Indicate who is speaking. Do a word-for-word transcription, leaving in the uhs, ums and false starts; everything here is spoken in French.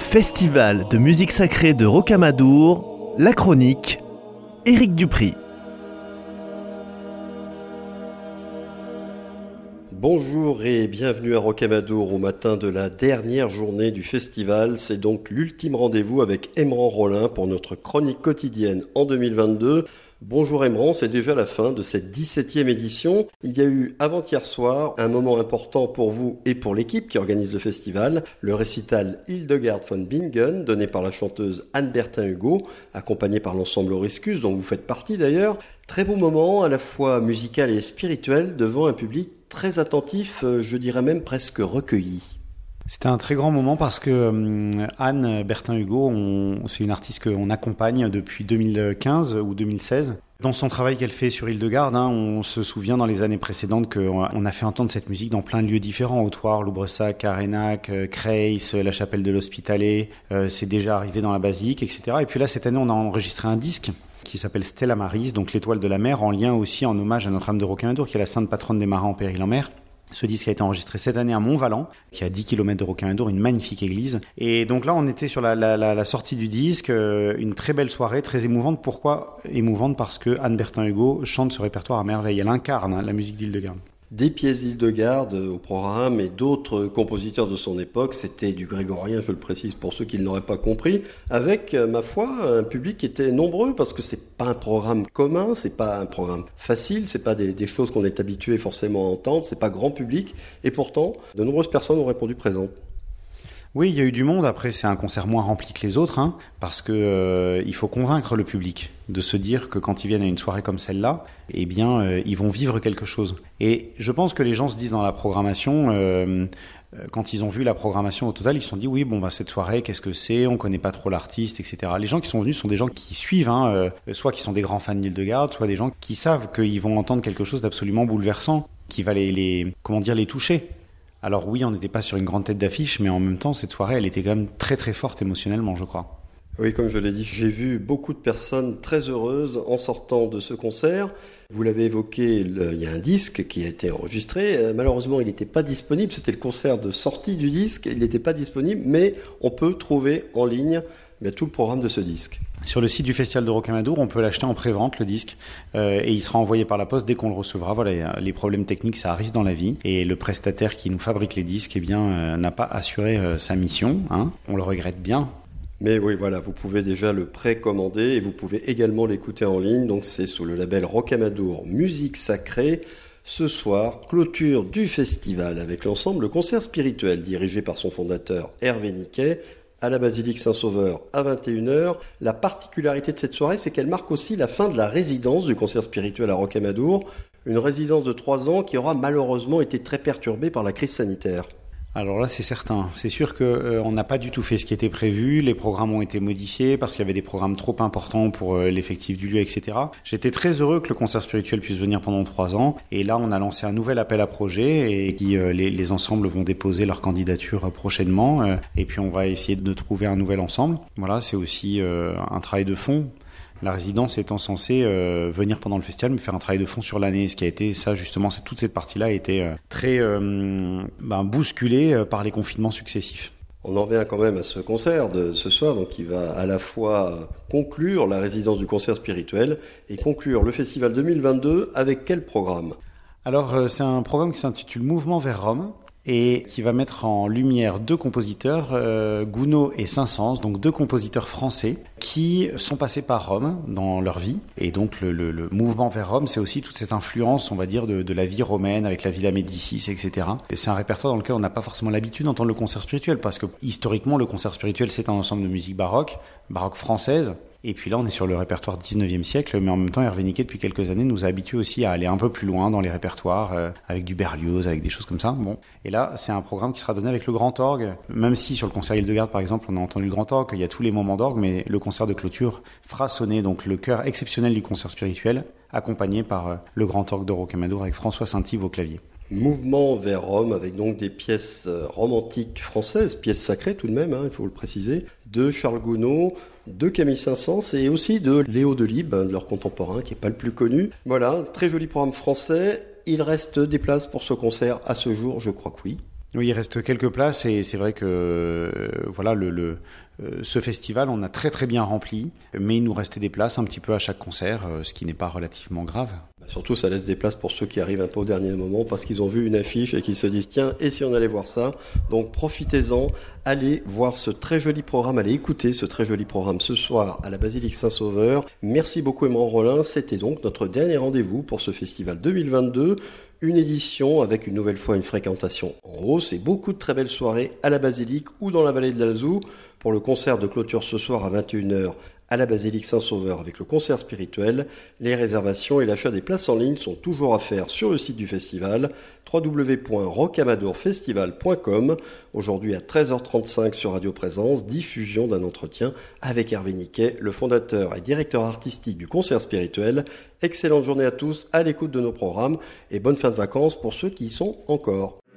Speaker 1: Festival de musique sacrée de Rocamadour, la chronique, Éric Dupri.
Speaker 2: Bonjour et bienvenue à Rocamadour au matin de la dernière journée du festival. C'est donc l'ultime rendez-vous avec Emran Rollin pour notre chronique quotidienne en deux mille vingt-deux. Bonjour Emran, c'est déjà la fin de cette dix-septième édition. Il y a eu avant-hier soir un moment important pour vous et pour l'équipe qui organise le festival, le récital Hildegard von Bingen, donné par la chanteuse Anne Bertin-Hugo, accompagnée par l'ensemble Auriscus, dont vous faites partie d'ailleurs. Très beau moment, à la fois musical et spirituel, devant un public très attentif, je dirais même presque recueilli.
Speaker 3: C'était un très grand moment parce que euh, Anne Bertin-Hugo, on, c'est une artiste qu'on accompagne depuis deux mille quinze ou deux mille seize. Dans son travail qu'elle fait sur Hildegard, hein, on se souvient dans les années précédentes qu'on a fait entendre cette musique dans plein de lieux différents, Autoire, Loubresac, Carénac, euh, Creys, la chapelle de l'Hospitalet, euh, c'est déjà arrivé dans la basilique, et cetera. Et puis là, cette année, on a enregistré un disque qui s'appelle Stella Maris, donc l'étoile de la mer, en lien aussi en hommage à Notre-Dame de Rocamadour, qui est la sainte patronne des marins en péril en mer. Ce disque a été enregistré cette année à Mont-Valent, qui est à dix kilomètres de Rocamadour, une magnifique église. Et donc là, on était sur la, la, la, la sortie du disque, euh, une très belle soirée, très émouvante. Pourquoi émouvante ? Parce que Anne Bertin-Hugo chante ce répertoire à merveille. Elle incarne hein, la musique d'Hildegard. Des
Speaker 2: pièces d'Hildegard au programme et d'autres compositeurs de son époque, c'était du grégorien, je le précise pour ceux qui ne l'auraient pas compris, avec, ma foi, un public qui était nombreux parce que c'est pas un programme commun, c'est pas un programme facile, c'est pas des, des choses qu'on est habitué forcément à entendre, c'est pas grand public et pourtant, de nombreuses personnes ont répondu présentes.
Speaker 3: Oui, il y a eu du monde. Après, c'est un concert moins rempli que les autres, hein, parce que euh, il faut convaincre le public de se dire que quand ils viennent à une soirée comme celle-là, eh bien, euh, ils vont vivre quelque chose. Et je pense que les gens se disent dans la programmation, euh, quand ils ont vu la programmation au total, ils se sont dit oui, bon, bah cette soirée, qu'est-ce que c'est ? On connaît pas trop l'artiste, et cetera. Les gens qui sont venus sont des gens qui suivent, hein, euh, soit qui sont des grands fans d'Hildegard, soit des gens qui savent qu'ils vont entendre quelque chose d'absolument bouleversant, qui va les, les comment dire, les toucher. Alors oui, on n'était pas sur une grande tête d'affiche, mais en même temps, cette soirée, elle était quand même très très forte émotionnellement, je crois.
Speaker 2: Oui, comme je l'ai dit, j'ai vu beaucoup de personnes très heureuses en sortant de ce concert. Vous l'avez évoqué, le, il y a un disque qui a été enregistré. Euh, malheureusement, il n'était pas disponible. C'était le concert de sortie du disque. Il n'était pas disponible, mais on peut trouver en ligne mais tout le programme de ce disque.
Speaker 3: Sur le site du Festival de Rocamadour, on peut l'acheter en pré-vente, le disque, euh, et il sera envoyé par la poste dès qu'on le recevra. Voilà, les problèmes techniques, ça arrive dans la vie, et le prestataire qui nous fabrique les disques, eh bien, euh, n'a pas assuré euh, sa mission. Hein. On le regrette bien.
Speaker 2: Mais oui, voilà, vous pouvez déjà le précommander et vous pouvez également l'écouter en ligne. Donc c'est sous le label Rocamadour Musique Sacrée. Ce soir, clôture du festival avec l'ensemble Concert Spirituel dirigé par son fondateur Hervé Niquet, à la basilique Saint-Sauveur à vingt et une heures. La particularité de cette soirée, c'est qu'elle marque aussi la fin de la résidence du concert spirituel à Rocamadour, une résidence de trois ans qui aura malheureusement été très perturbée par la crise sanitaire.
Speaker 3: Alors là, c'est certain. C'est sûr qu'on euh, n'a pas du tout fait ce qui était prévu. Les programmes ont été modifiés parce qu'il y avait des programmes trop importants pour euh, l'effectif du lieu, et cetera. J'étais très heureux que le concert spirituel puisse venir pendant trois ans. Et là, on a lancé un nouvel appel à projet et qui, euh, les, les ensembles vont déposer leur candidature euh, prochainement. Euh, et puis, on va essayer de trouver un nouvel ensemble. Voilà, c'est aussi euh, un travail de fond. La résidence étant censée euh, venir pendant le festival, mais faire un travail de fond sur l'année. Ce qui a été, ça justement, c'est, toute cette partie-là a été euh, très euh, ben, bousculée euh, par les confinements successifs.
Speaker 2: On en revient quand même à ce concert de ce soir, donc qui va à la fois conclure la résidence du concert spirituel et conclure le festival deux mille vingt-deux avec quel programme ?
Speaker 3: Alors, euh, c'est un programme qui s'intitule Mouvement vers Rome, et qui va mettre en lumière deux compositeurs, euh, Gounod et Saint-Saëns, donc deux compositeurs français qui sont passés par Rome dans leur vie. Et donc le, le, le mouvement vers Rome, c'est aussi toute cette influence, on va dire, de, de la vie romaine avec la Villa Médicis, et cetera. Et c'est un répertoire dans lequel on n'a pas forcément l'habitude d'entendre le concert spirituel, parce que historiquement, le concert spirituel, c'est un ensemble de musique baroque, baroque française. Et puis là, on est sur le répertoire dix-neuvième siècle, mais en même temps, Hervé Niquet, depuis quelques années, nous a habitués aussi à aller un peu plus loin dans les répertoires, euh, avec du Berlioz, avec des choses comme ça. Bon. Et là, c'est un programme qui sera donné avec le grand orgue. Même si sur le concert Hildegard, par exemple, on a entendu le grand orgue, il y a tous les moments d'orgue, mais le concert de clôture fera sonner donc le chœur exceptionnel du concert spirituel, accompagné par euh, le grand orgue de Rocamadour avec François Saint-Yves au clavier.
Speaker 2: Mouvement vers Rome, avec donc des pièces romantiques françaises, pièces sacrées tout de même, hein, il faut le préciser, de Charles Gounod, de Camille Saint-Saëns et aussi de Léo Delibes, de leur contemporain, qui n'est pas le plus connu. Voilà, très joli programme français. Il reste des places pour ce concert à ce jour, je crois que oui.
Speaker 3: Oui, il reste quelques places et c'est vrai que euh, voilà le, le euh, ce festival, on a très très bien rempli, mais il nous restait des places un petit peu à chaque concert, euh, ce qui n'est pas relativement grave.
Speaker 2: Bah surtout, ça laisse des places pour ceux qui arrivent un peu au dernier moment parce qu'ils ont vu une affiche et qu'ils se disent tiens, et si on allait voir ça? Donc profitez-en, allez voir ce très joli programme, allez écouter ce très joli programme ce soir à la Basilique Saint-Sauveur. Merci beaucoup Émran Rollin, c'était donc notre dernier rendez-vous pour ce festival deux mille vingt-deux. Une édition avec une nouvelle fois une fréquentation en hausse et beaucoup de très belles soirées à la Basilique ou dans la vallée de l'Alzou. Pour le concert de clôture ce soir à vingt et une heures à la Basilique Saint-Sauveur avec le concert spirituel, les réservations et l'achat des places en ligne sont toujours à faire sur le site du festival w w w point rocamadour festival point com. Aujourd'hui à treize heures trente-cinq sur Radio Présence, diffusion d'un entretien avec Hervé Niquet, le fondateur et directeur artistique du concert spirituel. Excellente journée à tous à l'écoute de nos programmes et bonne fin de vacances pour ceux qui y sont encore.